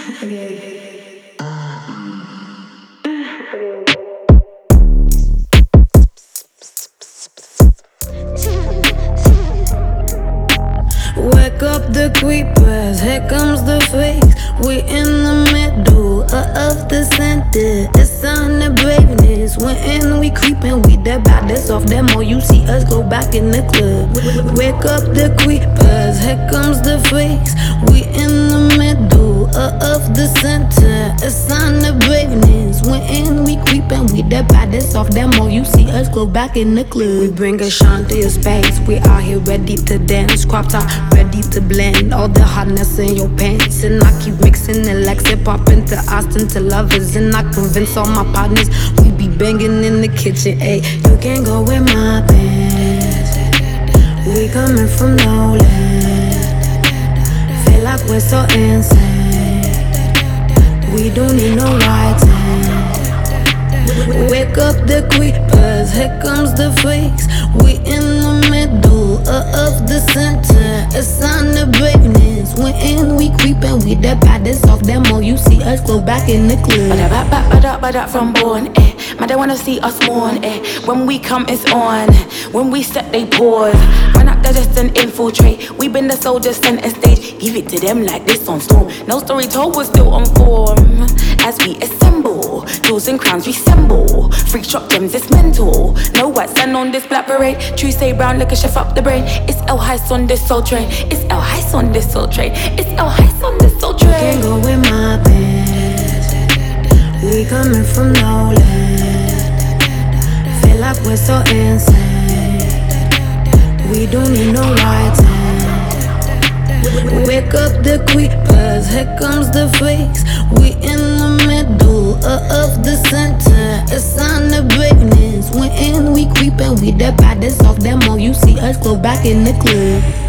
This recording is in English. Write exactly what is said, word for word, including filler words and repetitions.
Wake up the creepers, here comes the freaks. We in the middle of the center. It's on the braveness. When in we creepin', we the baddest of them all. You see us go back in the club. Wake up the creepers, here comes the freaks. We in the middle of the center. It's on the braveness. When in we creepin', we the baddest of them all. You see us go back in the club. We bring a shine to your space. We out here ready to dance. Crop top, ready to blend all the hotness in your pants. And I keep mixing it like it pop into Austin to lovers. And I convince all my partners we be banging in the kitchen. Ayy, you can't go with my pants. We coming from nowhere. Feel like we're so insane. We don't need no right hand. Wake up the creepers, here comes the freaks. We in the middle of the center. It's on the braveness. When in we creepin', we the baddest of them all. You see us go back in the club. Bada back back bada bada from born, eh. Man, they wanna see us mourn, eh. When we come, it's on. When we step, they pause. Run up the just and infiltrate. We been the soldiers center stage. Give it to them like this on storm. No story told, we're still on form. As we assemble, jewels and crowns resemble. Freak shop gems, it's mental. No white sand on this black parade. True say brown, liquor chef up the brain. It's El Heist on this soul train. It's El Heist on this soul train. It's El Heist on this soul train. Can't go with my pants. We coming from nowhere. Feel like we're so insane. We don't need no right hand. Wake up the creepers, here comes the freaks. We in the middle of the center. It's on the braveness. When in we creepin', we the baddest of them all. You see us go back in the club.